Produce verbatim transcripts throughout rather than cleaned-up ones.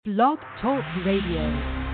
Blog Talk Radio.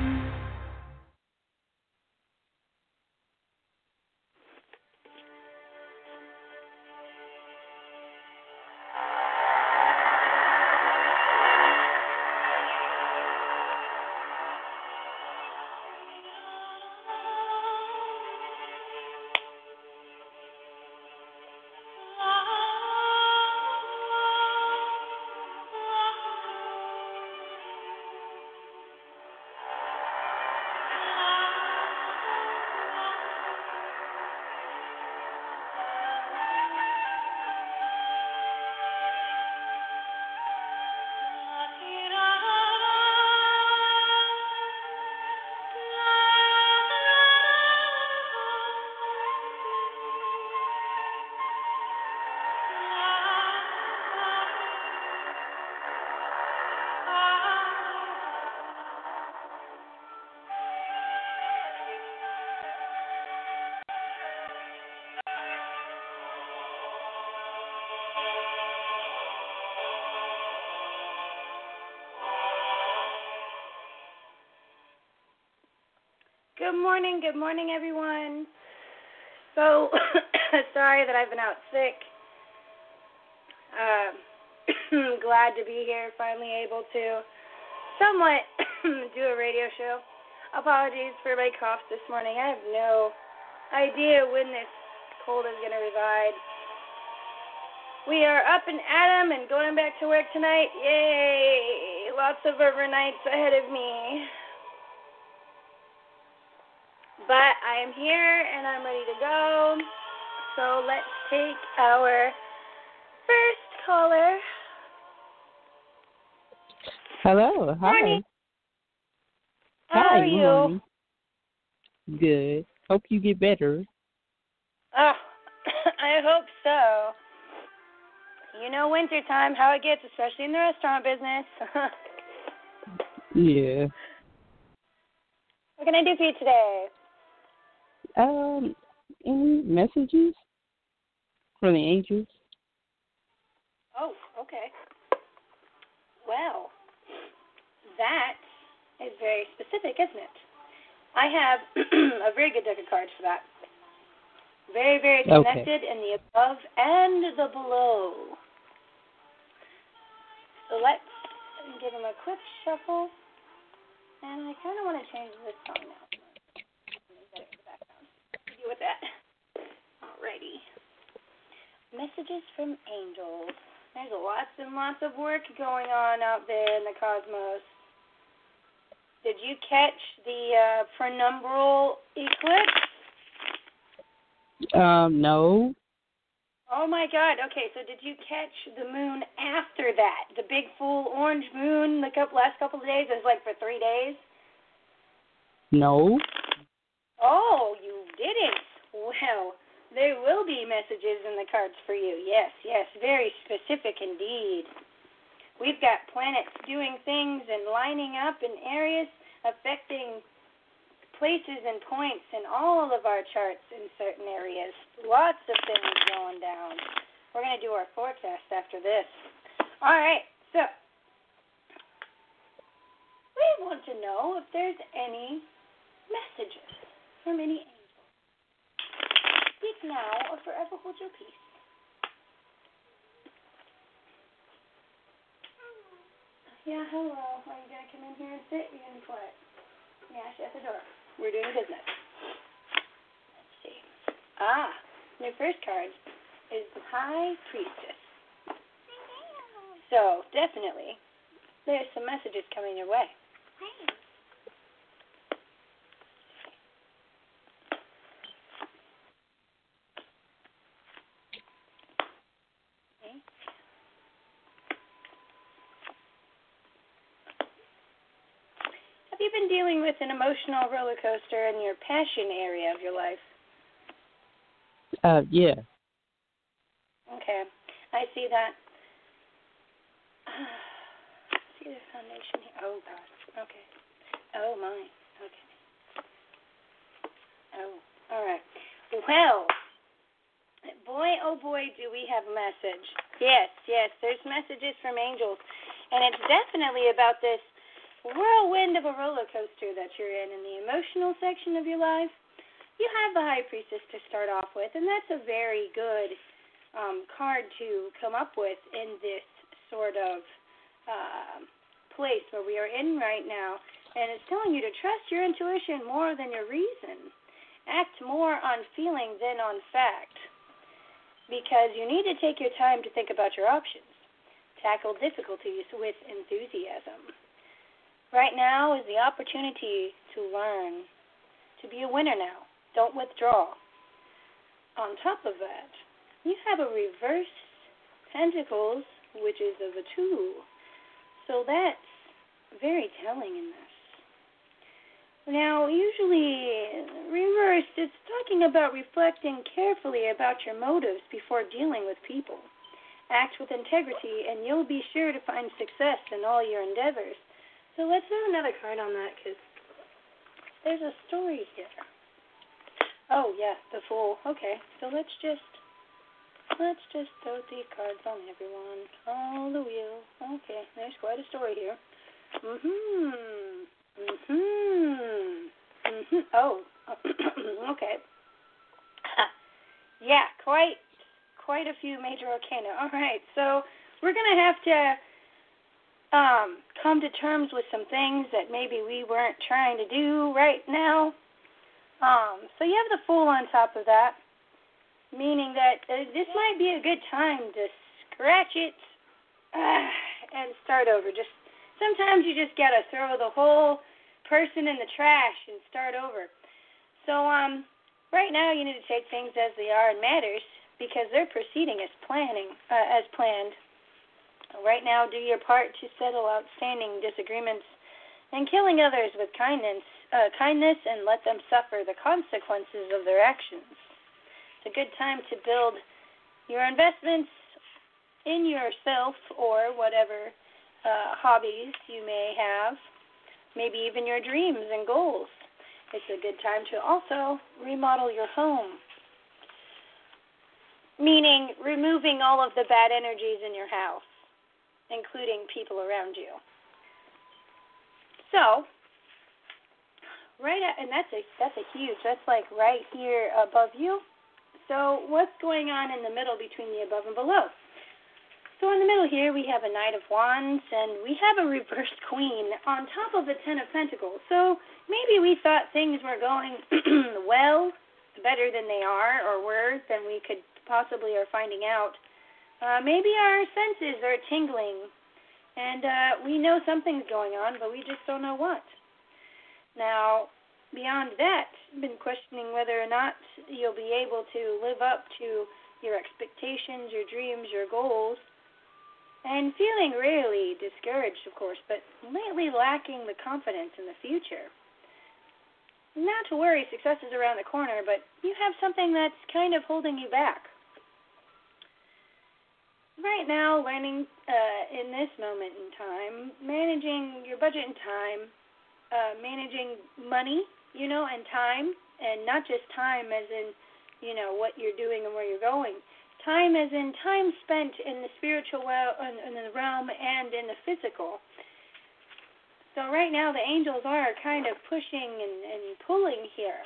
Good morning, good morning, everyone. So, sorry that I've been out sick. Um, glad to be here, finally able to somewhat do a radio show. Apologies for my cough this morning. I have no idea when this cold is going to reside. We are up and at 'em and going back to work tonight. Yay! Lots of overnights ahead of me. But I am here and I'm ready to go. So let's take our first caller. Hello. Hi. Morning. Hi. How are you? Morning. Good. Hope you get better. Oh, I hope so. You know wintertime, how it gets, especially in the restaurant business. Yeah. What can I do for you today? Um, any messages from the angels? Oh, okay. Well, that is very specific, isn't it? I have a very good deck of cards for that. Very, very connected Okay. in the above and the below. So let's give them a quick shuffle. And I kind of want to change this song now. Deal with that. Alrighty. Messages from angels. There's lots and lots of work going on out there in the cosmos. Did you catch the uh, penumbral eclipse? Um, no. Oh my God. Okay, so did you catch the moon after that? The big full orange moon the couple, last couple of days? It was like for three days? No. Oh, you didn't. Well, there will be messages in the cards for you. Yes, yes, very specific indeed. We've got planets doing things and lining up in areas affecting places and points in all of our charts in certain areas. Lots of things going down. We're going to do our forecast after this. All right, so we want to know if there's any messages from any angel. Speak now or forever hold your peace. Yeah, hello. Are you going to come in here and sit? You're going to be quiet. Yeah, shut the door. We're doing business. Let's see. Ah, your first card is the High Priestess. So, definitely, there's some messages coming your way. Okay. Have you been dealing with an emotional roller coaster in your passion area of your life? Uh, yeah. Okay, I see that. See the foundation here. Oh, God. Okay. Oh, my. Okay. Oh, all right. Well, boy, oh, boy, do we have a message. Yes, yes, there's messages from angels. And it's definitely about this whirlwind of a roller coaster that you're in in the emotional section of your life, you have the High Priestess to start off with, and that's a very good um, card to come up with in this sort of uh, place where we are in right now. And it's telling you to trust your intuition more than your reason. Act more on feeling than on fact, because you need to take your time to think about your options. Tackle difficulties with enthusiasm. Right now is the opportunity to learn, to be a winner now. Don't withdraw. On top of that, you have a reverse pentacles, which is of a two. So that's very telling in this. Now, usually reversed, it's talking about reflecting carefully about your motives before dealing with people. Act with integrity, and you'll be sure to find success in all your endeavors. So let's throw another card on that, because there's a story here. Oh, yeah, the Fool. Okay, so let's just, let's just throw these cards on everyone. Oh, the Wheel. Okay, there's quite a story here. Mm-hmm. Mm-hmm. Mm-hmm. Oh, okay. Yeah, quite, quite a few major arcana. All right, so we're going to have to um, come to terms with some things that maybe we weren't trying to do right now. Um, so you have the Fool on top of that, meaning that uh, this might be a good time to scratch it uh, and start over. Just sometimes you just got to throw the whole person in the trash and start over. So um, right now you need to take things as they are and matters, because they're proceeding as planning uh, as planned. Right now, do your part to settle outstanding disagreements and killing others with kindness, uh, kindness, and let them suffer the consequences of their actions. It's a good time to build your investments in yourself or whatever uh, hobbies you may have, maybe even your dreams and goals. It's a good time to also remodel your home, meaning removing all of the bad energies in your house, including people around you. So, right at, and that's a that's a huge, that's like right here above you. So what's going on in the middle between the above and below? So in the middle here we have a Knight of Wands, and we have a reversed Queen on top of the Ten of Pentacles. So maybe we thought things were going well, better than they are, or worse than we could possibly are finding out. Uh, maybe our senses are tingling, and uh, we know something's going on, but we just don't know what. Now, beyond that, I've been questioning whether or not you'll be able to live up to your expectations, your dreams, your goals, and feeling really discouraged, of course, but lately lacking the confidence in the future. Not to worry, success is around the corner, but you have something that's kind of holding you back. Right now, learning uh, in this moment in time, managing your budget and time, uh, managing money, you know, and time, and not just time as in, you know, what you're doing and where you're going. Time as in time spent in the spiritual well, in, in the realm and in the physical. So right now, the angels are kind of pushing and, and pulling here.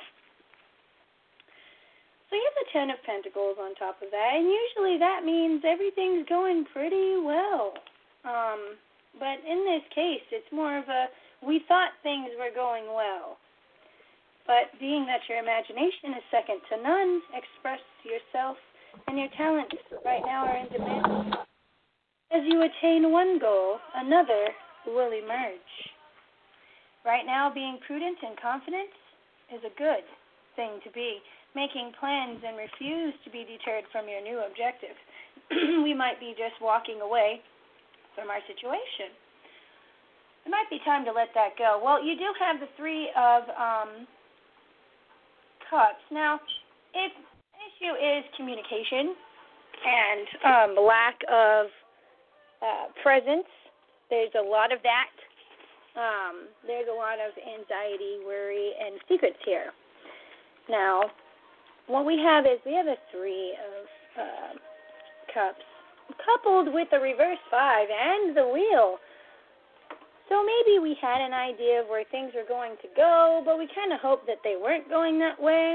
So you have the Ten of Pentacles on top of that, and usually that means everything's going pretty well. Um, but in this case, it's more of a, we thought things were going well. But being that your imagination is second to none, express yourself, and your talents right now are in demand. As you attain one goal, another will emerge. Right now, being prudent and confident is a good thing to be. Making plans and refuse to be deterred from your new objective. We might be just walking away from our situation. It might be time to let that go. Well, you do have the Three of um, Cups. Now, if the issue is communication and um, lack of uh, presence, there's a lot of that. Um, there's a lot of anxiety, worry, and secrets here. Now, what we have is we have a Three of uh, Cups coupled with the reverse Five and the Wheel. So maybe we had an idea of where things were going to go, but we kind of hoped that they weren't going that way.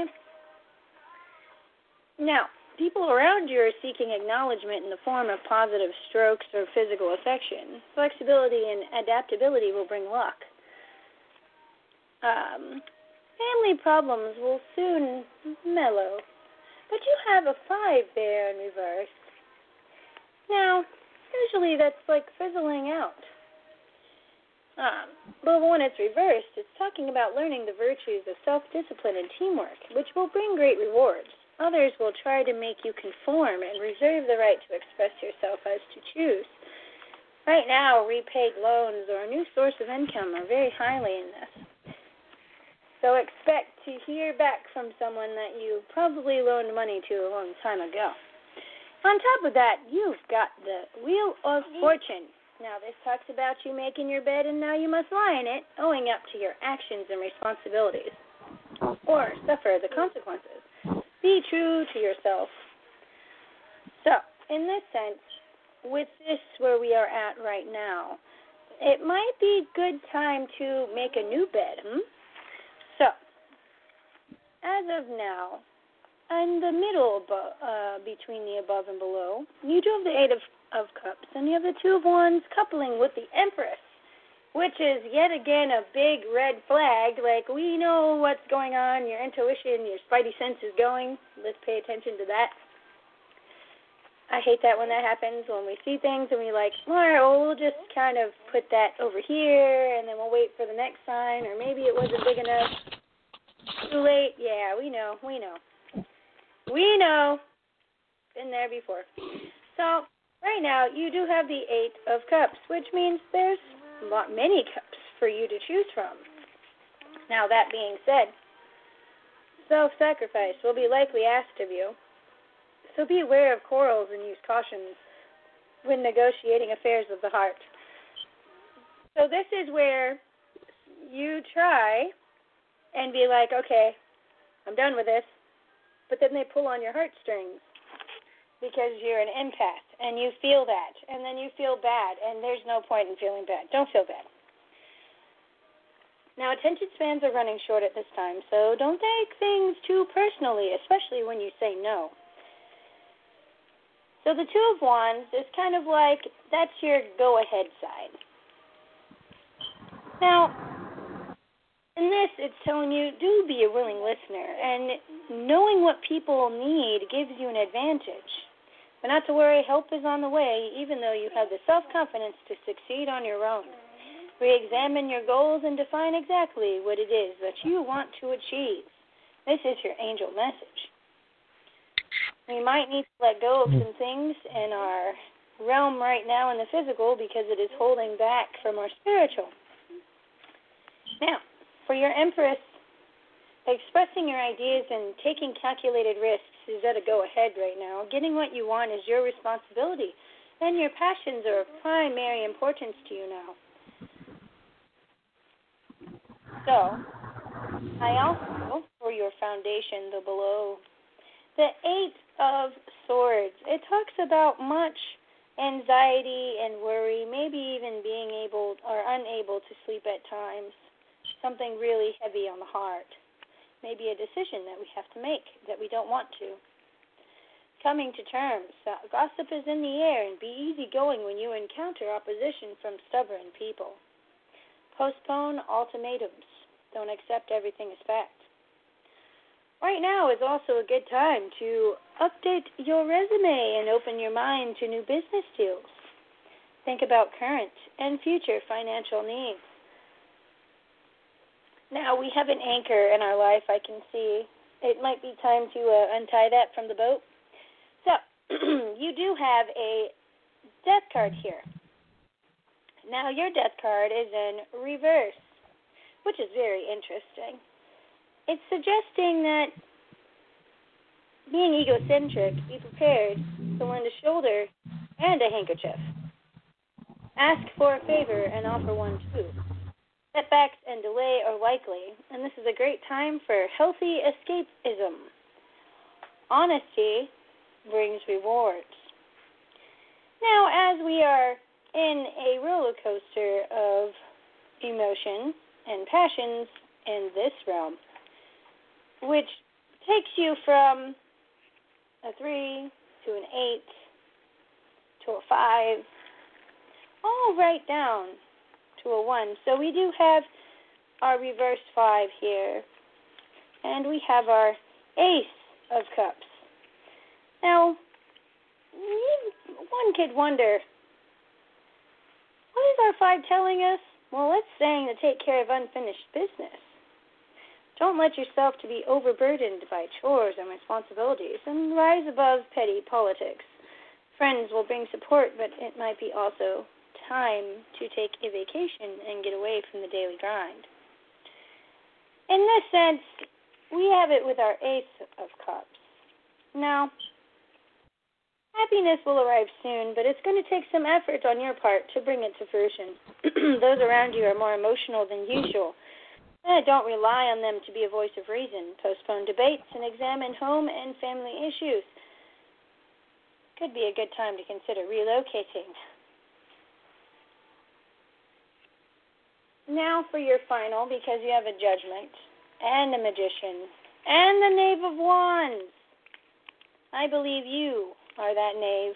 Now, people around you are seeking acknowledgement in the form of positive strokes or physical affection. Flexibility and adaptability will bring luck. Um, family problems will soon mellow. But you have a five there in reverse. Now, usually that's like fizzling out. Um, but when it's reversed, it's talking about learning the virtues of self-discipline and teamwork, which will bring great rewards. Others will try to make you conform and reserve the right to express yourself as to choose. Right now, repaid loans or a new source of income are very highly in this. So expect to hear back from someone that you probably loaned money to a long time ago. On top of that, you've got the Wheel of Fortune. Now, this talks about you making your bed and now you must lie in it, owing up to your actions and responsibilities, or suffer the consequences. Be true to yourself. So, in this sense, with this where we are at right now, it might be a good time to make a new bed. Hmm? So, as of now, in the middle abo- uh, between the above and below, you do have the Eight of, of Cups, and you have the Two of Wands coupling with the Empress, which is yet again a big red flag. Like, we know what's going on, your intuition, your spidey sense is going. Let's pay attention to that. I hate that when that happens, when we see things and we're like, all right, well, we'll just kind of put that over here, and then we'll wait for the next sign, or maybe it wasn't big enough. Too late? Yeah, we know, we know. We know. Been there before. So, right now, you do have the Eight of Cups, which means there's many cups for you to choose from. Now, that being said, self-sacrifice will be likely asked of you. So be aware of quarrels and use caution when negotiating affairs of the heart. So this is where you try and be like, okay, I'm done with this. But then they pull on your heartstrings because you're an empath and you feel that. And then you feel bad, and there's no point in feeling bad. Don't feel bad. Now, attention spans are running short at this time, so don't take things too personally, especially when you say no. So the Two of Wands is kind of like, that's your go-ahead side. Now, in this, it's telling you, do be a willing listener, and knowing what people need gives you an advantage. But not to worry, help is on the way, even though you have the self-confidence to succeed on your own. Re-examine your goals and define exactly what it is that you want to achieve. This is your angel message. We might need to let go of some things in our realm right now in the physical because it is holding back from our spiritual. Now, for your Empress, expressing your ideas and taking calculated risks is at a go-ahead right now. Getting what you want is your responsibility, and your passions are of primary importance to you now. So, I also, for your foundation, the below, the Eight of Swords. It talks about much anxiety and worry, maybe even being able or unable to sleep at times. Something really heavy on the heart. Maybe a decision that we have to make that we don't want to. Coming to terms. Uh, gossip is in the air, and be easygoing when you encounter opposition from stubborn people. Postpone ultimatums. Don't accept everything as fact. Right now is also a good time to update your resume and open your mind to new business deals. Think about current and future financial needs. Now, we have an anchor in our life, I can see. It might be time to uh, untie that from the boat. So, you do have a death card here. Now, your death card is in reverse, which is very interesting. It's suggesting that being egocentric, be prepared to lend a shoulder and a handkerchief. Ask for a favor and offer one too. Setbacks and delay are likely, and this is a great time for healthy escapism. Honesty brings rewards. Now, as we are in a roller coaster of emotion and passions in this realm, which takes you from a three to an eight to a five, all right down to a one. So we do have our reverse five here, and we have our ace of cups. Now, one could wonder, what is our five telling us? Well, it's saying to take care of unfinished business. Don't let yourself to be overburdened by chores and responsibilities, and rise above petty politics. Friends will bring support, but it might be also time to take a vacation and get away from the daily grind. In this sense, we have it with our Ace of Cups. Now, happiness will arrive soon, but it's going to take some effort on your part to bring it to fruition. Those around you are more emotional than usual. Eh, don't rely on them to be a voice of reason. Postpone debates and examine home and family issues. Could be a good time to consider relocating. Now for your final, because you have a Judgment and a Magician and the Knave of Wands. I believe you are that knave.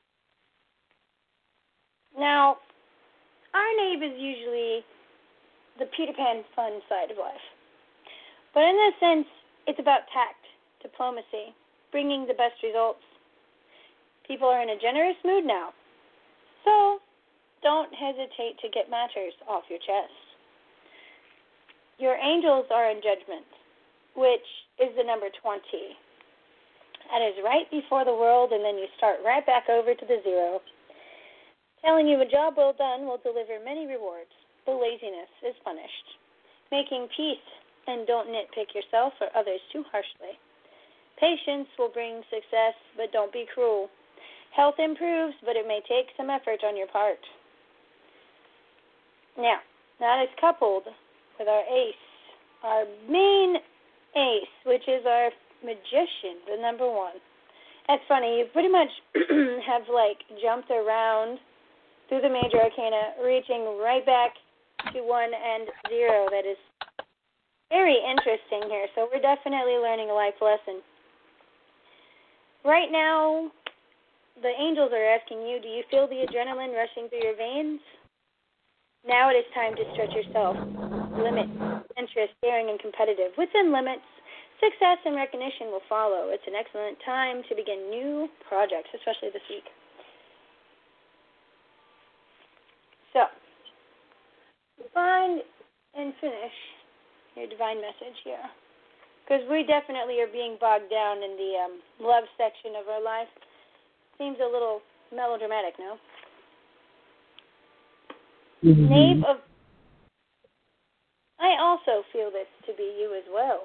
Now, our knave is usually the Peter Pan fun side of life. But in this sense, it's about tact, diplomacy, bringing the best results. People are in a generous mood now, so don't hesitate to get matters off your chest. Your angels are in Judgment, which is the number twenty. That is right before the world, and then you start right back over to the zero. Telling you a job well done will deliver many rewards, but laziness is punished. Making peace, and don't nitpick yourself or others too harshly. Patience will bring success, but don't be cruel. Health improves, but it may take some effort on your part. Now, that is coupled with our ace, our main ace, which is our Magician, the number one. That's funny. You pretty much have, like, jumped around through the major arcana, reaching right back to one and zero. That is very interesting here. So we're definitely learning a life lesson. Right now, the angels are asking you, do you feel the adrenaline rushing through your veins? Now it is time to stretch yourself. Limit, interest, daring, and competitive. Within limits, success and recognition will follow. It's an excellent time to begin new projects, especially this week. So, find and finish your divine message here. Because we definitely are being bogged down in the um, love section of our life. Seems a little melodramatic, no? Mm-hmm. Knave of... I also feel this to be you as well.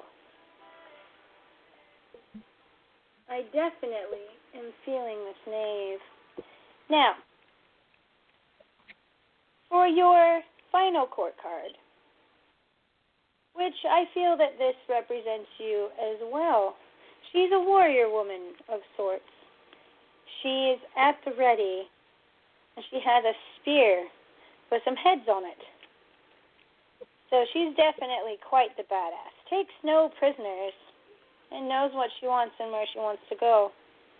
I definitely am feeling this knave. Now, for your final court card, which I feel that this represents you as well. She's a warrior woman of sorts. She is at the ready, and she has a spear with some heads on it. So she's definitely quite the badass. Takes no prisoners and knows what she wants and where she wants to go.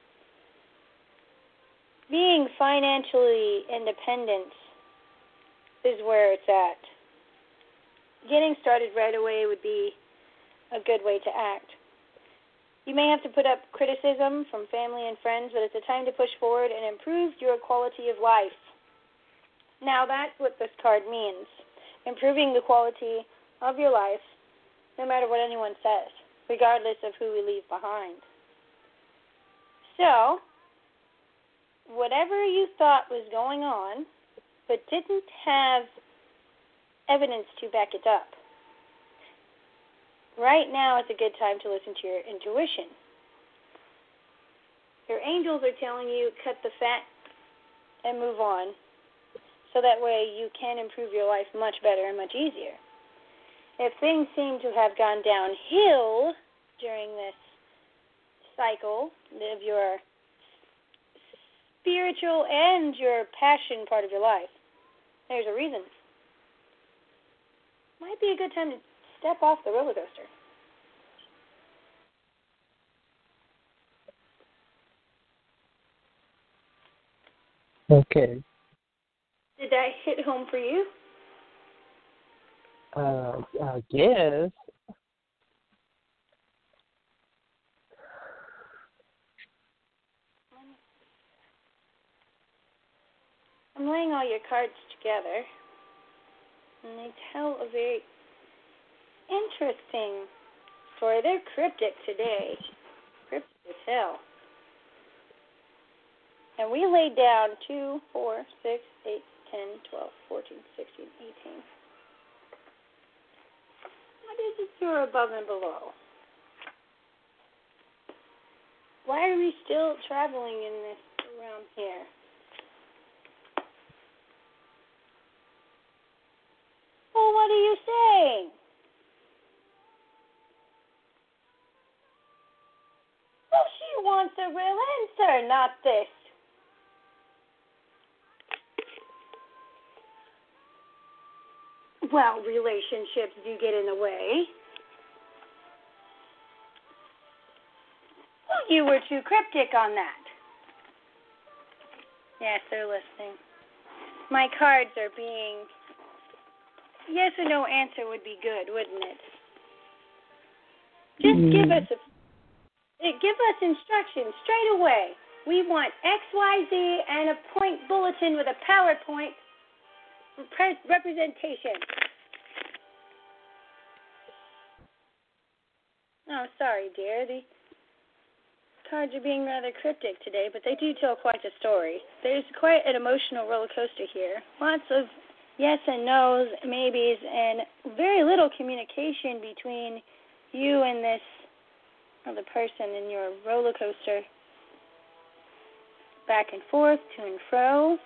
Being financially independent is where it's at. Getting started right away would be a good way to act. You may have to put up criticism from family and friends, but it's a time to push forward and improve your quality of life. Now that's what this card means. Improving the quality of your life, no matter what anyone says, regardless of who we leave behind. So, whatever you thought was going on, but didn't have evidence to back it up, right now is a good time to listen to your intuition. Your angels are telling you, cut the fat and move on, so that way you can improve your life much better and much easier. If things seem to have gone downhill during this cycle of your spiritual and your passion part of your life, there's a reason. might be a good time to step off the roller coaster. Okay. Did that hit home for you? Uh, I guess. I'm laying all your cards together, and they tell a very interesting story. They're cryptic today. Cryptic as hell. And we laid down two, four, six, eight, ten, twelve, fourteen, sixteen, eighteen. What is it you're above and below? Why are we still traveling in this realm here? Well, what are you saying? Well, she wants a real answer, not this. Well, relationships do get in the way. Well, you were too cryptic on that. Yes, they're listening. My cards are being... Yes or no answer would be good, wouldn't it? Just Mm. give us a, give us instructions straight away. We want X Y Z and a point bulletin with a PowerPoint pre- representation. Oh, sorry, dear. The cards are being rather cryptic today, but they do tell quite a story. There's quite an emotional roller coaster here. Lots of yes and no's, maybes, and very little communication between you and this other person in your roller coaster. Back and forth, to and fro.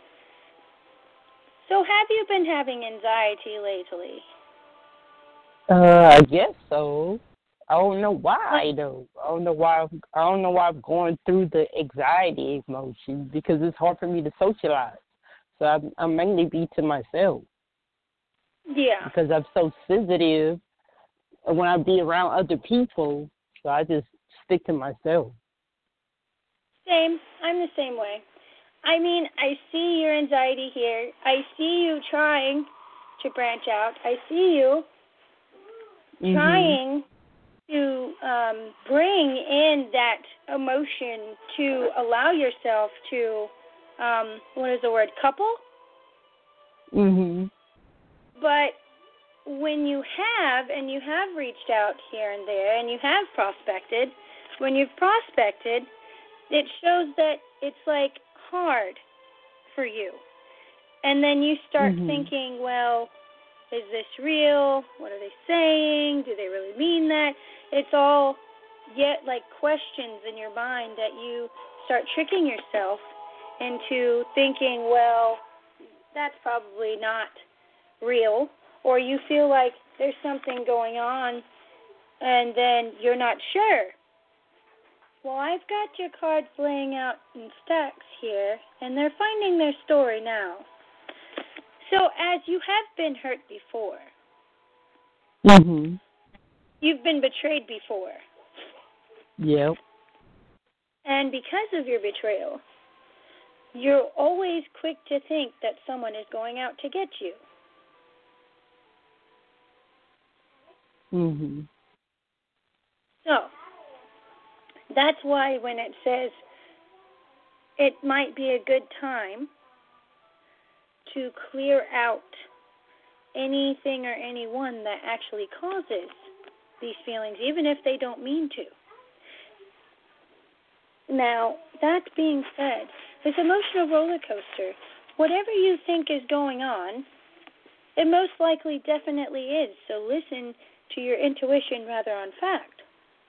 So have you been having anxiety lately? Uh, I guess so. I don't know why though. I don't know why. I don't know why I'm going through the anxiety emotion because it's hard for me to socialize. So I, I mainly be to myself. Yeah. Because I'm so sensitive when I be around other people, so I just stick to myself. Same. I'm the same way. I mean, I see your anxiety here. I see you trying to branch out. I see you Mm-hmm. trying to um, bring in that emotion to allow yourself to, um, what is the word, couple? Mm-hmm. But when you have, and you have reached out here and there, and you have prospected, when you've prospected, it shows that it's like hard for you. And then you start mm-hmm. thinking, well, is this real? What are they saying? Do they really mean that? It's all yet like questions in your mind that you start tricking yourself into thinking, well, that's probably not real. Or you feel like there's something going on and then you're not sure. Well, I've got your cards laying out in stacks here, and they're finding their story now. So as you have been hurt before, Mm-hmm. you've been betrayed before. Yep. And because of your betrayal, you're always quick to think that someone is going out to get you. Mm-hmm. So that's why when it says it might be a good time to clear out anything or anyone that actually causes these feelings, even if they don't mean to. Now, that being said, this emotional roller coaster, whatever you think is going on, it most likely definitely is. So listen to your intuition rather on fact.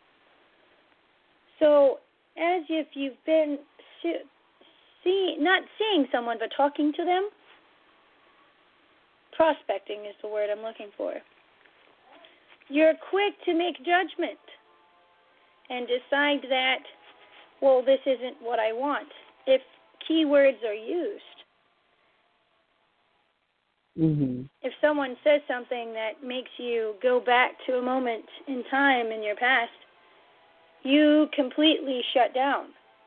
So as if you've been see, see, not seeing someone but talking to them, prospecting is the word I'm looking for. You're quick to make judgment and decide that, well, this isn't what I want, if keywords are used. Mhm. If someone says something that makes you go back to a moment in time in your past, you completely shut down.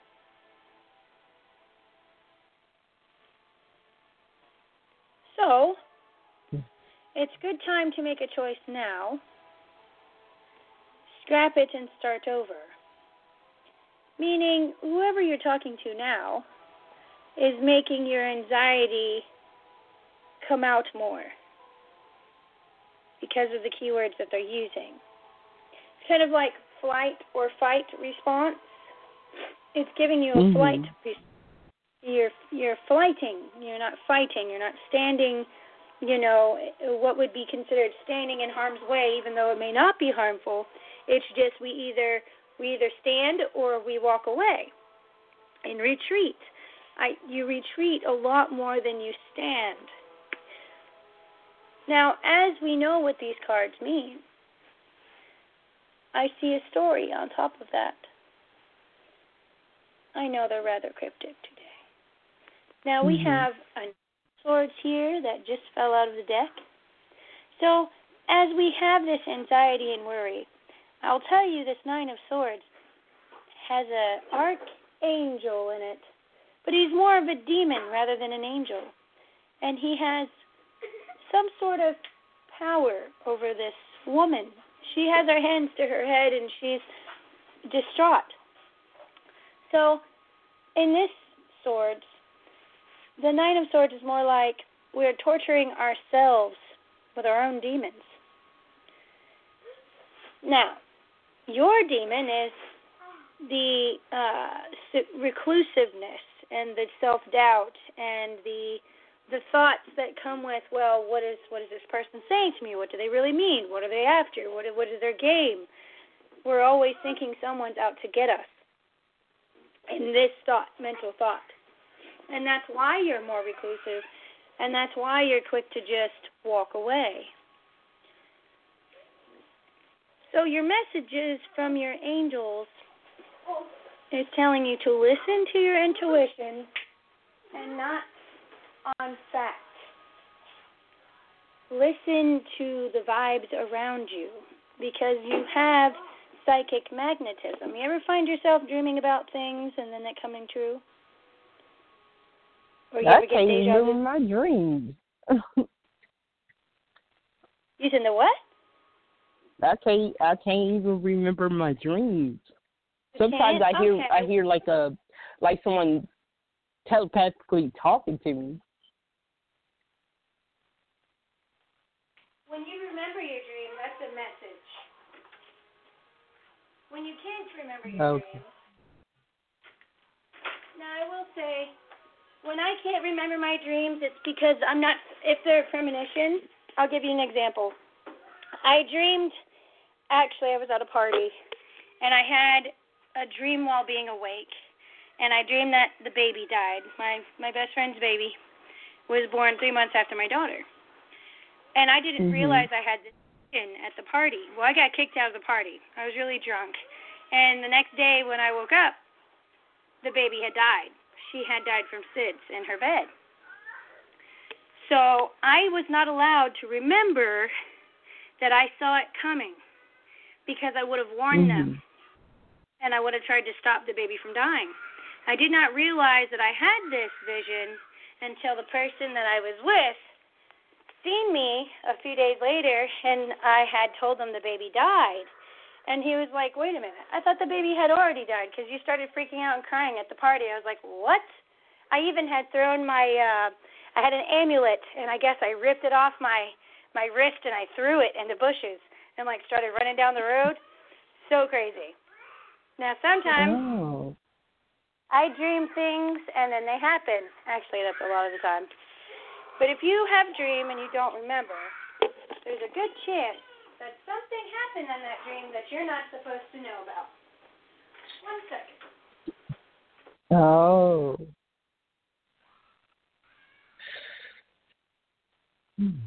So, it's a good time to make a choice now. Scrap it and start over. Meaning, whoever you're talking to now is making your anxiety come out more because of the keywords that they're using. It's kind of like flight or fight response. It's giving you a Mhm. flight response. You're you're flighting. You're not fighting. You're not standing, you know, what would be considered standing in harm's way, even though it may not be harmful. It's just we either we either stand or we walk away and retreat. I you retreat a lot more than you stand. Now, as we know what these cards mean, I see a story on top of that. I know they're rather cryptic today. Now we Mhm. have a swords here that just fell out of the deck. So as we have this anxiety and worry, I'll tell you this Nine of Swords has an archangel in it, but he's more of a demon rather than an angel. And he has some sort of power over this woman. She has her hands to her head and she's distraught. So in this Swords, the Nine of Swords is more like we're torturing ourselves with our own demons. Now, your demon is the uh, reclusiveness and the self-doubt and the the thoughts that come with, well, what is what is this person saying to me? What do they really mean? What are they after? What what is their game? We're always thinking someone's out to get us in this thought, mental thought. And that's why you're more reclusive, and that's why you're quick to just walk away. So your messages from your angels is telling you to listen to your intuition and not on fact. Listen to the vibes around you because you have psychic magnetism. You ever find yourself dreaming about things and then it coming true? Or you I ever get can't deja remember vu? my dreams. Using the what? I can't. I can't even remember my dreams. Sometimes can't? I hear. Okay. I hear like a, like someone telepathically talking to me. When you remember your dream, that's a message. When you can't remember your Okay. dream. Now, I will say, when I can't remember my dreams, it's because I'm not, if they're a premonition, I'll give you an example. I dreamed, actually, I was at a party, and I had a dream while being awake, and I dreamed that the baby died. My, my best friend's baby was born three months after my daughter. And I didn't Mm-hmm. realize I had this vision at the party. Well, I got kicked out of the party. I was really drunk. And the next day when I woke up, the baby had died. She had died from S I D S in her bed. So I was not allowed to remember that I saw it coming because I would have warned Mm-hmm. them and I would have tried to stop the baby from dying. I did not realize that I had this vision until the person that I was with seen me a few days later, and I had told them the baby died. And he was like, wait a minute, I thought the baby had already died because you started freaking out and crying at the party. I was like, what? I even had thrown my, uh, I had an amulet, and I guess I ripped it off my, my wrist, and I threw it in the bushes and, like, started running down the road. So crazy. Now, sometimes Oh. I dream things, and then they happen. Actually, that's a lot of the time. But if you have a dream and you don't remember, there's a good chance that something happened in that dream that you're not supposed to know about. One second. Oh. Hmm.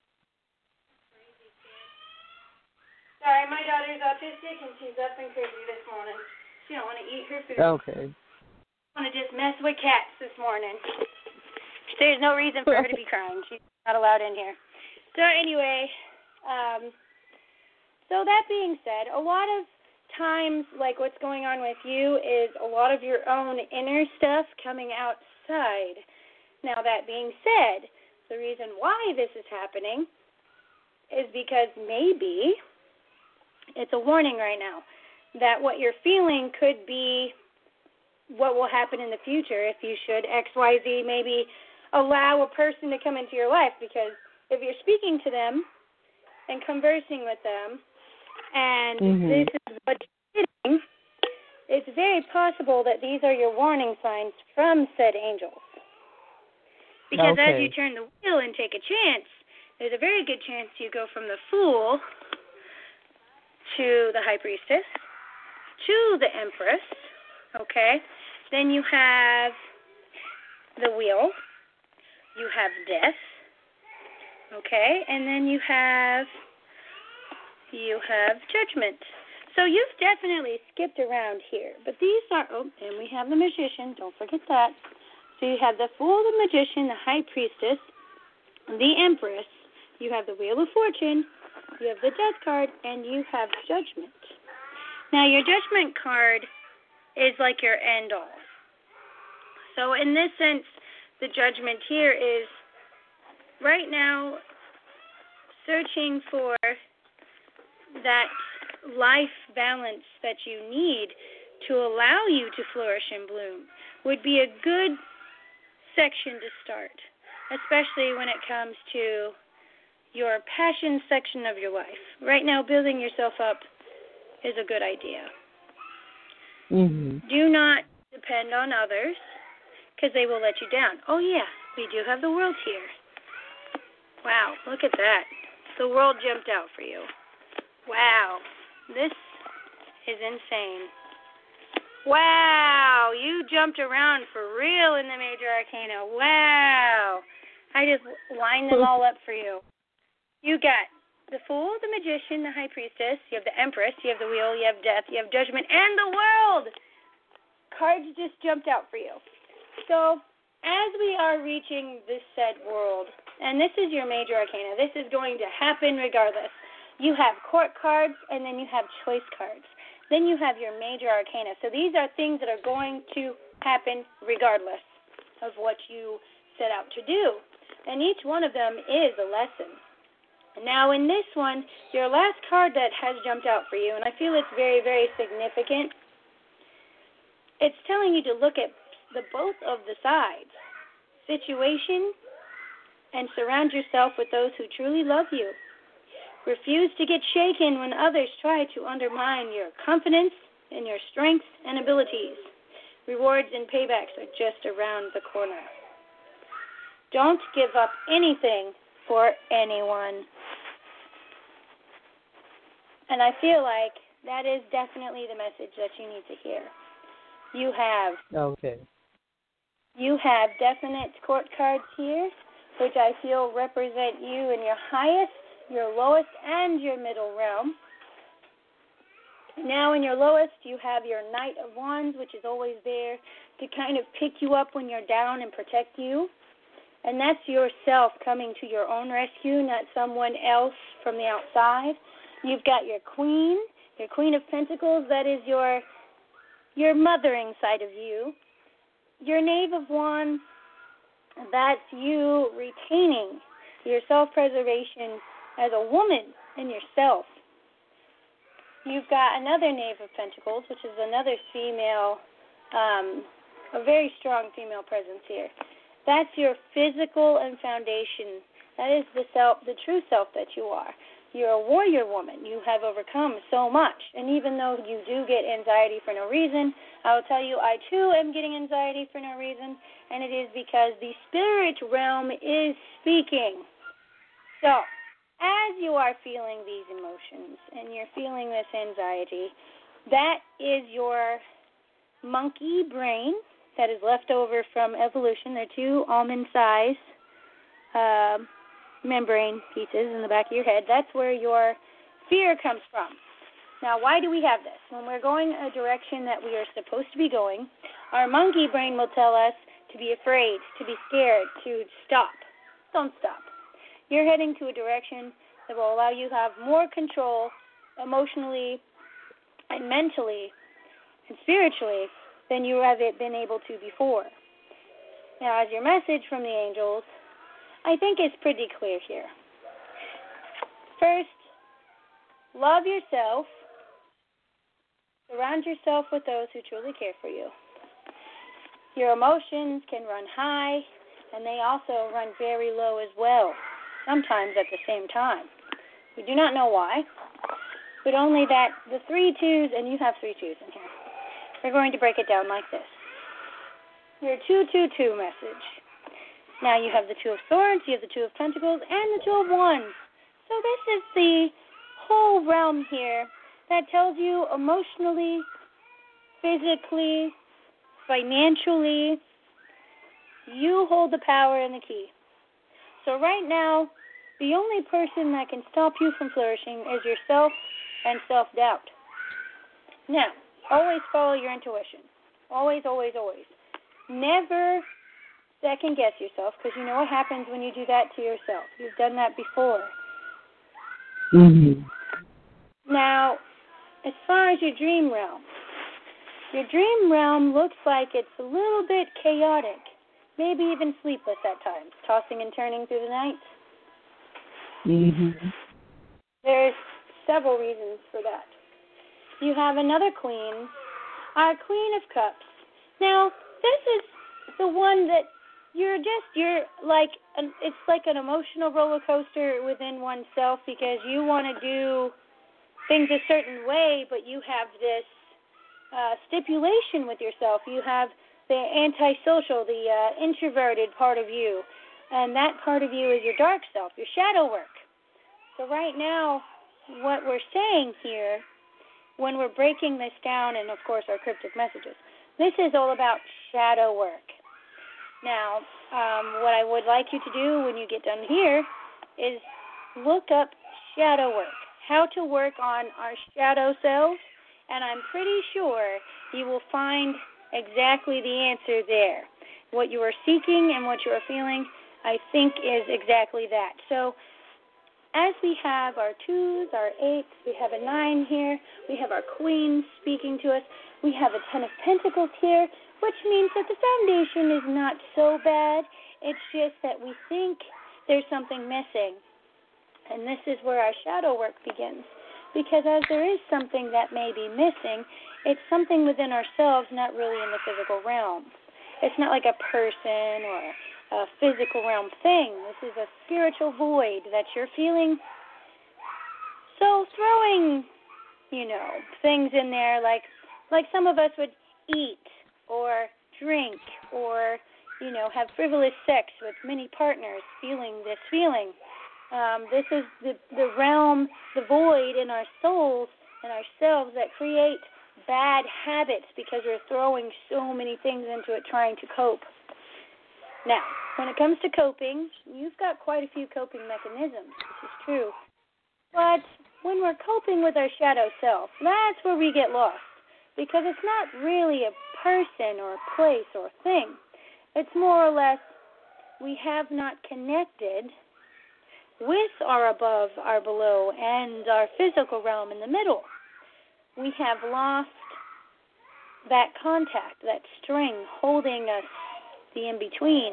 Sorry, my daughter's autistic and she's up and crazy this morning. She don't want to eat her food. Okay. I want to just mess with cats this morning. There's no reason for her to be crying. She's not allowed in here. So anyway, um, so that being said, a lot of times, like what's going on with you is a lot of your own inner stuff coming outside. Now, that being said, the reason why this is happening is because maybe it's a warning right now that what you're feeling could be what will happen in the future if you should X Y Z maybe allow a person to come into your life, because if you're speaking to them and conversing with them and mm-hmm. this is what you're getting, it's very possible that these are your warning signs from said angels. Because okay. as you turn the wheel and take a chance, there's a very good chance you go from the Fool to the High Priestess to the Empress, okay? Then you have the Wheel. You have Death, okay? And then you have you have Judgment. So you've definitely skipped around here. But these are, oh, and we have the Magician. Don't forget that. So you have the Fool, the Magician, the High Priestess, the Empress. You have the Wheel of Fortune. You have the Death card, and you have Judgment. Now, your Judgment card is like your end-all. So in this sense, the Judgment here is right now searching for that life balance that you need to allow you to flourish and bloom would be a good section to start, especially when it comes to your passion section of your life. Right now, building yourself up is a good idea. Mm-hmm. Do not depend on others, because they will let you down. Oh, yeah, we do have the world here. Wow, look at that. The world jumped out for you. Wow, this is insane. Wow, you jumped around for real in the Major Arcana. Wow. I just lined them all up for you. You got the Fool, the Magician, the High Priestess. You have the Empress. You have the Wheel. You have Death. You have Judgment. And the World. Cards just jumped out for you. So as we are reaching this said world, and this is your Major Arcana, this is going to happen regardless. You have Court cards, and then you have Choice cards. Then you have your Major Arcana. So these are things that are going to happen regardless of what you set out to do. And each one of them is a lesson. Now in this one, your last card that has jumped out for you, and I feel it's very, very significant, it's telling you to look at the both of the sides, situation, and surround yourself with those who truly love you. Refuse to get shaken when others try to undermine your confidence in your strengths and abilities. Rewards and paybacks are just around the corner. Don't give up anything for anyone. And I feel like that is definitely the message that you need to hear. You have okay. You have definite court cards here, which I feel represent you in your highest, your lowest, and your middle realm. Now in your lowest, you have your Knight of Wands, which is always there to kind of pick you up when you're down and protect you. And that's yourself coming to your own rescue, not someone else from the outside. You've got your Queen, your Queen of Pentacles, that is your your mothering side of you. Your Knave of Wands, that's you retaining your self-preservation as a woman in yourself. You've got another Knave of Pentacles, which is another female, um, a very strong female presence here. That's your physical and foundation. That is the self, the true self that you are. You're a warrior woman. You have overcome so much. And even though you do get anxiety for no reason, I will tell you I too am getting anxiety for no reason, and it is because the spirit realm is speaking. So, as you are feeling these emotions and you're feeling this anxiety, that is your monkey brain that is left over from evolution. They're two almond-sized uh, membrane pieces in the back of your head. That's where your fear comes from. Now, why do we have this? When we're going a direction that we are supposed to be going, our monkey brain will tell us to to be afraid, to be scared, to stop. Don't stop. You're heading to a direction that will allow you to have more control emotionally and mentally and spiritually than you have been able to before. Now, as your message from the angels, I think is pretty clear here. First, love yourself. Surround yourself with those who truly care for you. Your emotions can run high, and they also run very low as well, sometimes at the same time. We do not know why, but only that the three twos, and you have three twos in here, we're going to break it down like this. Your two two two message. Now you have the Two of Swords, you have the Two of Pentacles, and the Two of Wands. So this is the whole realm here that tells you emotionally, physically, financially, you hold the power and the key. So right now, the only person that can stop you from flourishing is yourself and self-doubt. Now, always follow your intuition. Always, always, always. Never second guess yourself, because you know what happens when you do that to yourself. You've done that before. Mm-hmm. Now, as far as your dream realm, your dream realm looks like it's a little bit chaotic, maybe even sleepless at times, tossing and turning through the night. Mm-hmm. There's several reasons for that. You have another queen, our Queen of Cups. Now, this is the one that you're just, you're like, an, it's like an emotional roller coaster within oneself, because you want to do things a certain way, but you have this uh, stipulation with yourself. You have the antisocial, the uh, introverted part of you, and that part of you is your dark self, your shadow work. So right now, what we're saying here, when we're breaking this down, and of course our cryptic messages, this is all about shadow work. Now, um, what I would like you to do when you get done here is look up shadow work, how to work on our shadow selves, and I'm pretty sure you will find exactly the answer there. What you are seeking and what you are feeling, I think, is exactly that. So as we have our twos, our eights, we have a nine here, we have our queen speaking to us, we have a ten of pentacles here, which means that the foundation is not so bad. It's just that we think there's something missing. And this is where our shadow work begins. Because as there is something that may be missing, it's something within ourselves, not really in the physical realm. It's not like a person or a physical realm thing. This is a spiritual void that you're feeling. So throwing, you know, things in there like like some of us would eat or drink or, you know, have frivolous sex with many partners, feeling this feeling. Um, this is the, the realm, the void in our souls and ourselves that create bad habits because we're throwing so many things into it trying to cope. Now, when it comes to coping, you've got quite a few coping mechanisms. This is true. But when we're coping with our shadow self, that's where we get lost, because it's not really a person or a place or a thing. It's more or less we have not connected with our above, our below, and our physical realm in the middle. We have lost that contact, that string holding us the in-between.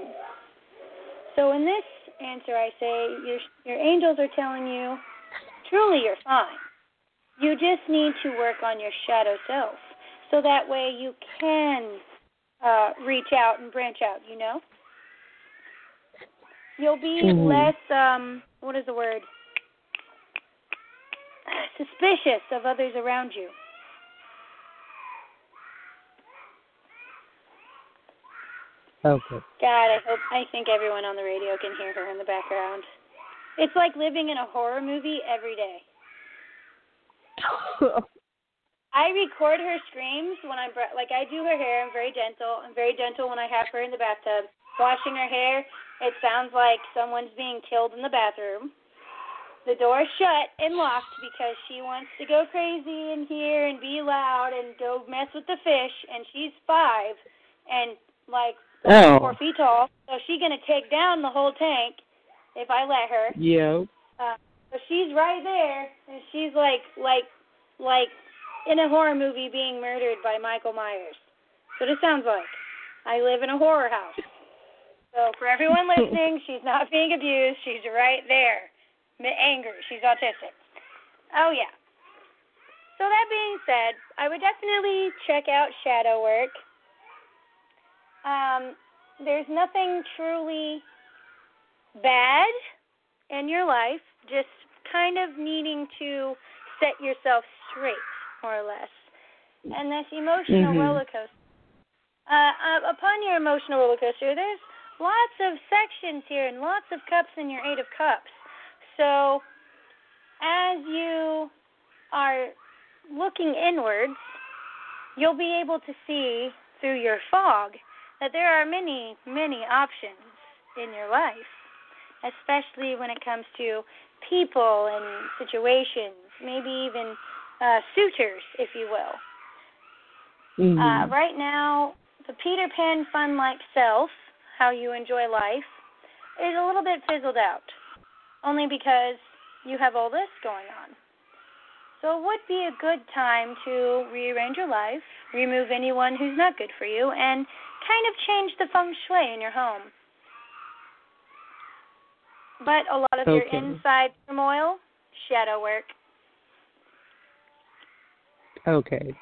So in this answer, I say your your angels are telling you, truly you're fine. You just need to work on your shadow self, so that way you can uh, reach out and branch out, you know? You'll be mm. less, um, what is the word? Suspicious of others around you. Okay. God, I hope, I think everyone on the radio can hear her in the background. It's like living in a horror movie every day. I record her screams when I'm, like, I do her hair. I'm very gentle. I'm very gentle when I have her in the bathtub. Washing her hair, it sounds like someone's being killed in the bathroom. The door's shut and locked because she wants to go crazy in here and be loud and go mess with the fish, and she's five, and, like, Oh. Four feet tall. So she's gonna take down the whole tank if I let her. Yeah. Uh, so she's right there, and she's like, like, like in a horror movie being murdered by Michael Myers. So this sounds like I live in a horror house. So for everyone listening, she's not being abused. She's right there. Angry. She's autistic. Oh, yeah. So that being said, I would definitely check out shadow work. Um, there's nothing truly bad in your life, just kind of needing to set yourself straight, more or less. And this emotional mm-hmm. roller coaster. Uh, uh, upon your emotional roller coaster, there's lots of sections here and lots of cups in your Eight of Cups. So as you are looking inwards, you'll be able to see through your fog that there are many, many options in your life, especially when it comes to people and situations, maybe even uh, suitors, if you will. Mm-hmm. Uh, right now, the Peter Pan fun-like self, how you enjoy life, is a little bit fizzled out, only because you have all this going on. So it would be a good time to rearrange your life, remove anyone who's not good for you, and kind of change the feng shui in your home. But a lot of okay. your inside turmoil, shadow work. Okay.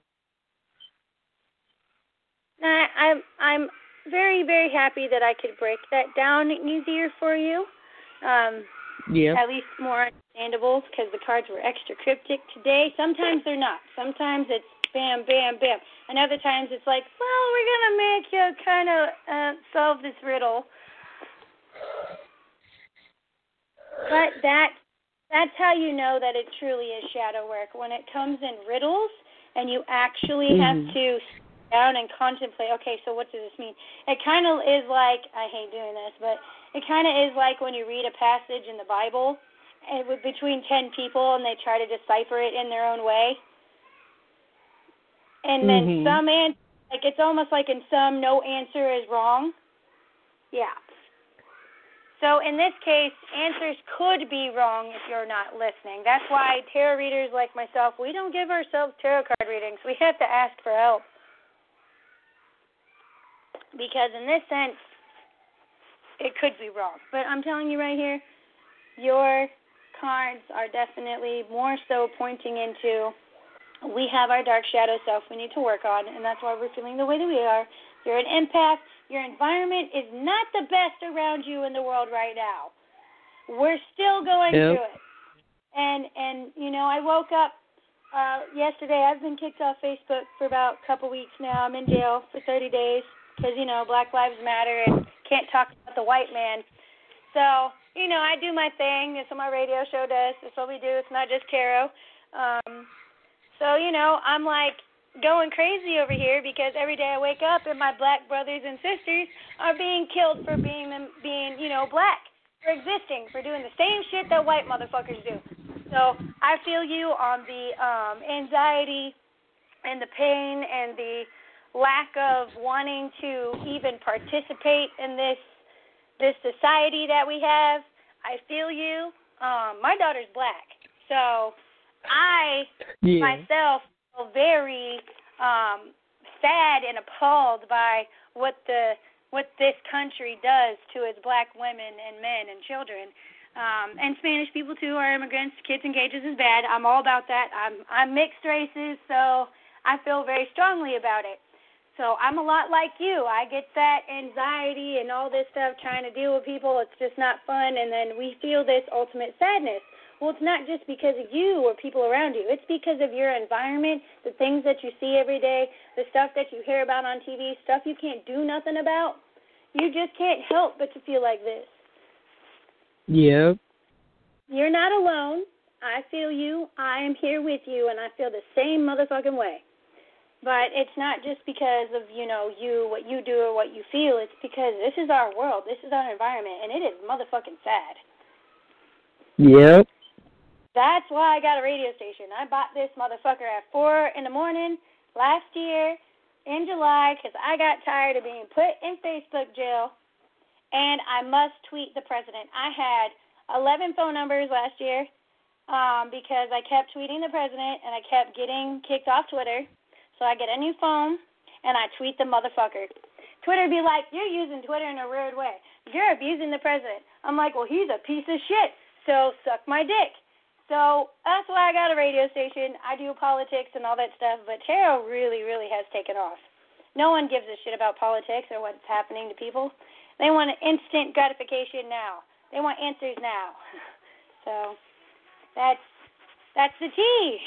Now, I'm I'm very, very happy that I could break that down easier for you. Um, yeah. At least more understandable, because the cards were extra cryptic today. Sometimes they're not. Sometimes it's bam, bam, bam. And other times it's like, well, we're going to make you kind of uh, solve this riddle. But that that's how you know that it truly is shadow work. When it comes in riddles and you actually mm-hmm. have to sit down and contemplate, okay, so what does this mean? It kind of is like, I hate doing this, but it kind of is like when you read a passage in the Bible and with between ten people and they try to decipher it in their own way. And then mm-hmm. some answer, like it's almost like in some, no answer is wrong. Yeah. So in this case, answers could be wrong if you're not listening. That's why tarot readers like myself, we don't give ourselves tarot card readings. We have to ask for help. Because in this sense, it could be wrong. But I'm telling you right here, your cards are definitely more so pointing into we have our dark shadow self we need to work on, and that's why we're feeling the way that we are. You're an empath. Your environment is not the best around you in the world right now. We're still going yep. through it. And, and you know, I woke up uh, yesterday. I've been kicked off Facebook for about a couple weeks now. I'm in jail for thirty days because, you know, Black Lives Matter and can't talk about the white man. So, you know, I do my thing. That's what my radio show does. That's what we do. It's not just tarot. Um, so, you know, I'm like going crazy over here because every day I wake up and my black brothers and sisters are being killed for being, being, you know, black, for existing, for doing the same shit that white motherfuckers do. So I feel you on the um, anxiety and the pain and the lack of wanting to even participate in this this society that we have. I feel you. Um, my daughter's black, so I yeah. myself feel very um, sad and appalled by what the what this country does to its black women and men and children. Um, and Spanish people, too, are immigrants. Kids in cages is bad. I'm all about that. I'm I'm mixed races, so I feel very strongly about it. So I'm a lot like you. I get that anxiety and all this stuff trying to deal with people. It's just not fun, and then we feel this ultimate sadness. Well, it's not just because of you or people around you. It's because of your environment, the things that you see every day, the stuff that you hear about on T V, stuff you can't do nothing about. You just can't help but to feel like this. Yeah. You're not alone. I feel you. I am here with you, and I feel the same motherfucking way. But it's not just because of, you know, you, what you do or what you feel. It's because this is our world. This is our environment, and it is motherfucking sad. Yep. That's why I got a radio station. I bought this motherfucker at four in the morning last year in July because I got tired of being put in Facebook jail, and I must tweet the president. I had eleven phone numbers last year um, because I kept tweeting the president, and I kept getting kicked off Twitter. So I get a new phone, and I tweet the motherfucker. Twitter be like, you're using Twitter in a weird way. You're abusing the president. I'm like, well, he's a piece of shit, so suck my dick. So that's why I got a radio station. I do politics and all that stuff, but tarot really, really has taken off. No one gives a shit about politics or what's happening to people. They want an instant gratification now. They want answers now. So that's that's the tea.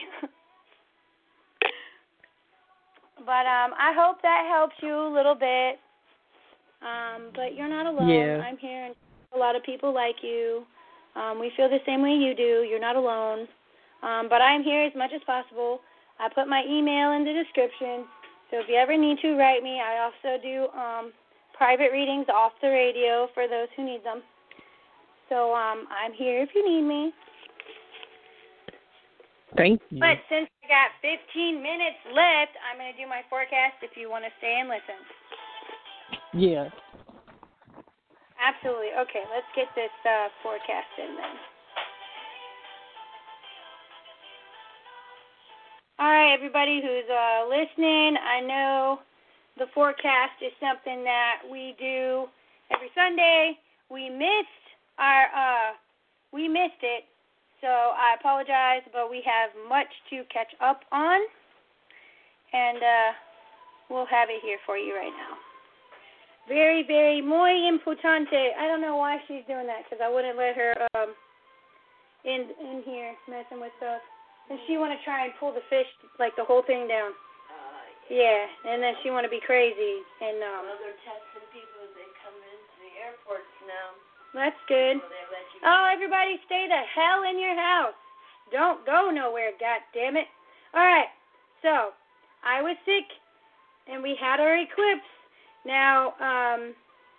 But um, I hope that helps you a little bit. Um, but you're not alone. Yeah. I'm here, and a lot of people like you. Um, we feel the same way you do. You're not alone. Um, but I'm here as much as possible. I put my email in the description, so if you ever need to, write me. I also do um, private readings off the radio for those who need them. So um, I'm here if you need me. Thank you. But since I got fifteen minutes left, I'm going to do my forecast if you want to stay and listen. Yeah. Absolutely. Okay, let's get this uh, forecast in then. All right, everybody who's uh, listening, I know the forecast is something that we do every Sunday. We missed our, uh, we missed it, so I apologize, but we have much to catch up on, and uh, we'll have it here for you right now. Very, very muy importante. I don't know why she's doing that, because I wouldn't let her um, in in here messing with stuff. And she want to try and pull the fish, like the whole thing down. Uh, yeah, and then she want to be crazy. And um, well, they're testing people as they come into the airports now. That's good. So they let you Oh, everybody stay the hell in your house. Don't go nowhere, goddammit. All right, so I was sick, and we had our eclipse. Now, um,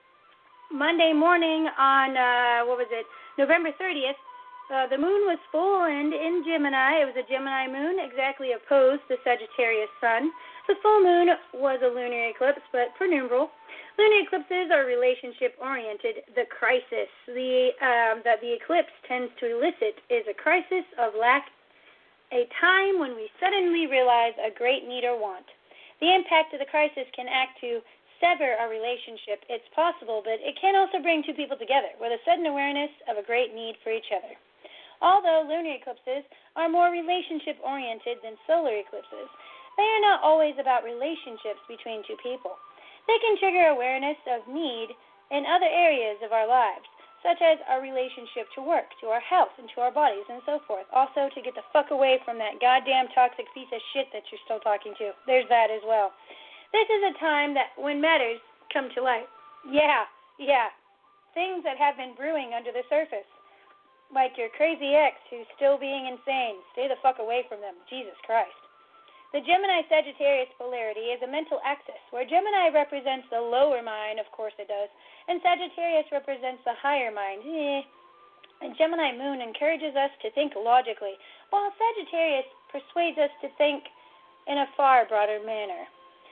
Monday morning on, uh, what was it, November thirtieth, uh, the moon was full and in Gemini. It was a Gemini moon, exactly opposed to Sagittarius sun. The full moon was a lunar eclipse, but penumbral. Lunar eclipses are relationship-oriented. The crisis the um, that the eclipse tends to elicit is a crisis of lack, a time when we suddenly realize a great need or want. The impact of the crisis can act to sever a relationship. It's possible, but it can also bring two people together with a sudden awareness of a great need for each other. Although lunar eclipses are more relationship-oriented than solar eclipses, they are not always about relationships between two people. They can trigger awareness of need in other areas of our lives, such as our relationship to work, to our health, and to our bodies, and so forth. Also, to get the fuck away from that goddamn toxic piece of shit that you're still talking to. There's that as well. This is a time that when matters come to light. Yeah, yeah. Things that have been brewing under the surface. Like your crazy ex who's still being insane. Stay the fuck away from them. Jesus Christ. The Gemini-Sagittarius polarity is a mental axis, where Gemini represents the lower mind, of course it does, and Sagittarius represents the higher mind. Eh. And Gemini moon encourages us to think logically, while Sagittarius persuades us to think in a far broader manner.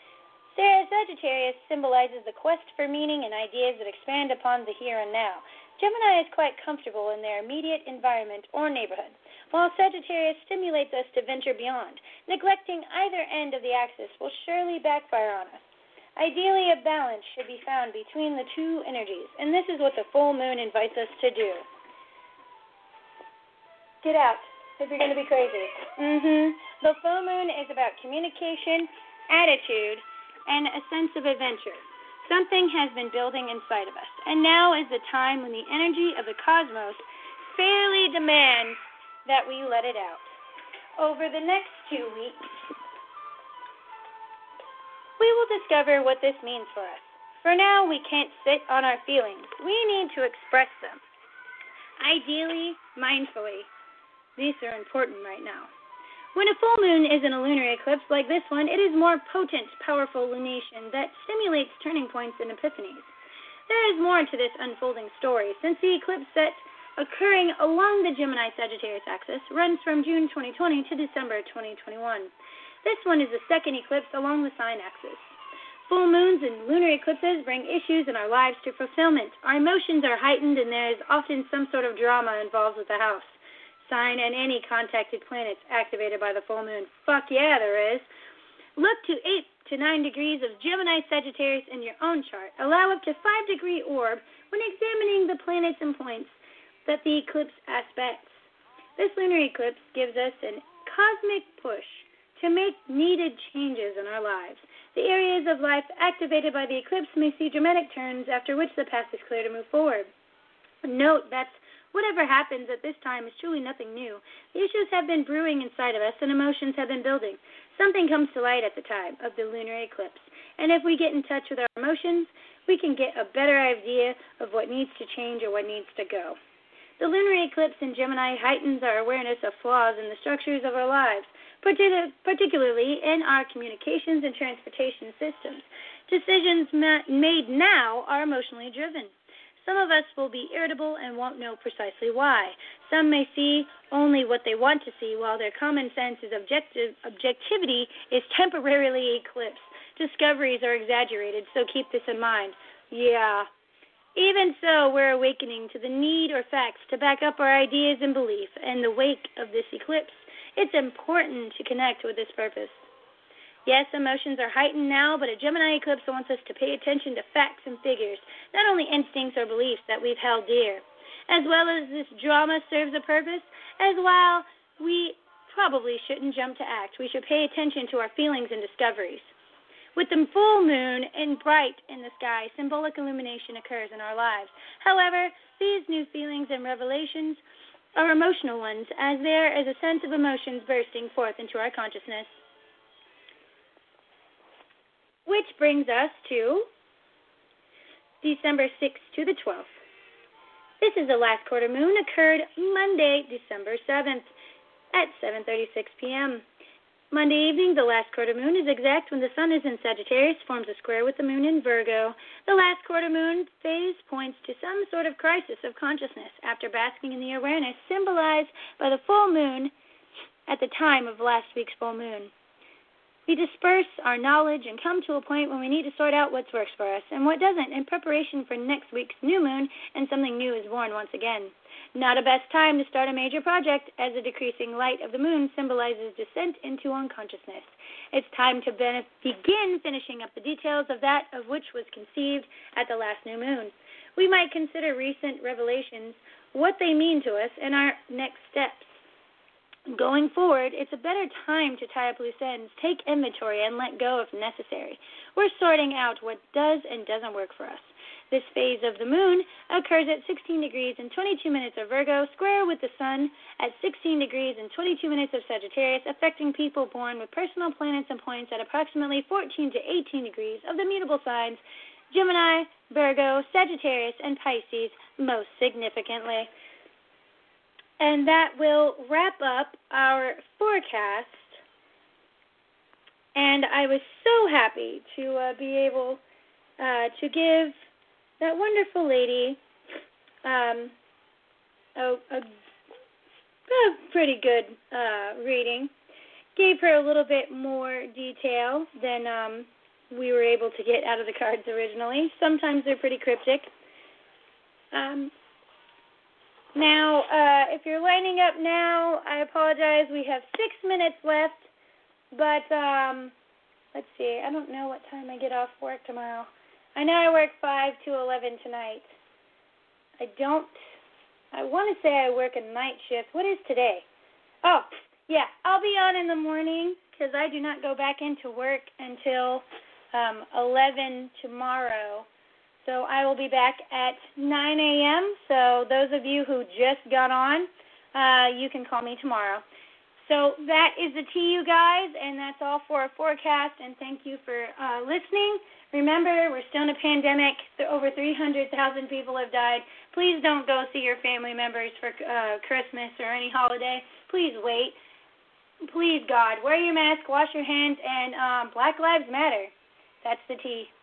Sagittarius symbolizes the quest for meaning and ideas that expand upon the here and now. Gemini is quite comfortable in their immediate environment or neighborhood, while Sagittarius stimulates us to venture beyond. Neglecting either end of the axis will surely backfire on us. Ideally, a balance should be found between the two energies, and this is what the full moon invites us to do. Get out, if you're going to be crazy. Mm-hmm. The full moon is about communication, attitude, and a sense of adventure. Something has been building inside of us, and now is the time when the energy of the cosmos fairly demands that we let it out. Over the next two weeks, we will discover what this means for us. For now, we can't sit on our feelings. We need to express them. Ideally, mindfully. These are important right now. When a full moon is in a lunar eclipse like this one, it is more potent, powerful lunation that stimulates turning points and epiphanies. There is more to this unfolding story, since the eclipse set occurring along the Gemini-Sagittarius axis runs from June twenty twenty to December twenty twenty-one. This one is the second eclipse along the sign axis. Full moons and lunar eclipses bring issues in our lives to fulfillment. Our emotions are heightened, and there is often some sort of drama involved with the house, sign, and any contacted planets activated by the full moon. Fuck yeah, there is. Look to eight to nine degrees of Gemini Sagittarius in your own chart. Allow up to five degree orb when examining the planets and points that the eclipse aspects. This lunar eclipse gives us a cosmic push to make needed changes in our lives. The areas of life activated by the eclipse may see dramatic turns, after which the path is clear to move forward. Note that whatever happens at this time is truly nothing new. The issues have been brewing inside of us, and emotions have been building. Something comes to light at the time of the lunar eclipse, and if we get in touch with our emotions, we can get a better idea of what needs to change or what needs to go. The lunar eclipse in Gemini heightens our awareness of flaws in the structures of our lives, particularly in our communications and transportation systems. Decisions ma- made now are emotionally driven. Some of us will be irritable and won't know precisely why. Some may see only what they want to see, while their common sense is objective, objectivity is temporarily eclipsed. Discoveries are exaggerated, so keep this in mind. Yeah. Even so, we're awakening to the need or facts to back up our ideas and belief. In the wake of this eclipse, it's important to connect with this purpose. Yes, emotions are heightened now, but a Gemini eclipse wants us to pay attention to facts and figures, not only instincts or beliefs that we've held dear. As well as this drama serves a purpose, as while we probably shouldn't jump to act, we should pay attention to our feelings and discoveries. With the full moon and bright in the sky, symbolic illumination occurs in our lives. However, these new feelings and revelations are emotional ones, as there is a sense of emotions bursting forth into our consciousness. Which brings us to December sixth to the twelfth. This is the last quarter moon, occurred Monday, December seventh at seven thirty-six p.m. Monday evening, the last quarter moon is exact when the sun is in Sagittarius, forms a square with the moon in Virgo. The last quarter moon phase points to some sort of crisis of consciousness after basking in the awareness symbolized by the full moon at the time of last week's full moon. We disperse our knowledge and come to a point when we need to sort out what works for us and what doesn't in preparation for next week's new moon, and something new is born once again. Not a best time to start a major project, as the decreasing light of the moon symbolizes descent into unconsciousness. It's time to be- begin finishing up the details of that of which was conceived at the last new moon. We might consider recent revelations, what they mean to us, and our next steps. Going forward, it's a better time to tie up loose ends, take inventory, and let go if necessary. We're sorting out what does and doesn't work for us. This phase of the moon occurs at sixteen degrees and twenty-two minutes of Virgo, square with the sun at sixteen degrees and twenty-two minutes of Sagittarius, affecting people born with personal planets and points at approximately fourteen to eighteen degrees of the mutable signs Gemini, Virgo, Sagittarius, and Pisces most significantly. And that will wrap up our forecast. And I was so happy to uh, be able uh, to give that wonderful lady um, a, a, a pretty good uh, reading. Gave her a little bit more detail than um, we were able to get out of the cards originally. Sometimes they're pretty cryptic. Um, now, uh, if you're lining up now, I apologize. We have six minutes left, but um, let's see. I don't know what time I get off work tomorrow. I know I work five to eleven tonight. I don't, I want to say I work a night shift. What is today? Oh, yeah, I'll be on in the morning because I do not go back into work until um, eleven tomorrow. So I will be back at nine a.m. So those of you who just got on, uh, you can call me tomorrow. So that is the tea, you guys, and that's all for our forecast, and thank you for uh, listening. Remember, we're still in a pandemic. Over three hundred thousand people have died. Please don't go see your family members for uh, Christmas or any holiday. Please wait. Please, God, wear your mask, wash your hands, and um, Black Lives Matter. That's the tea.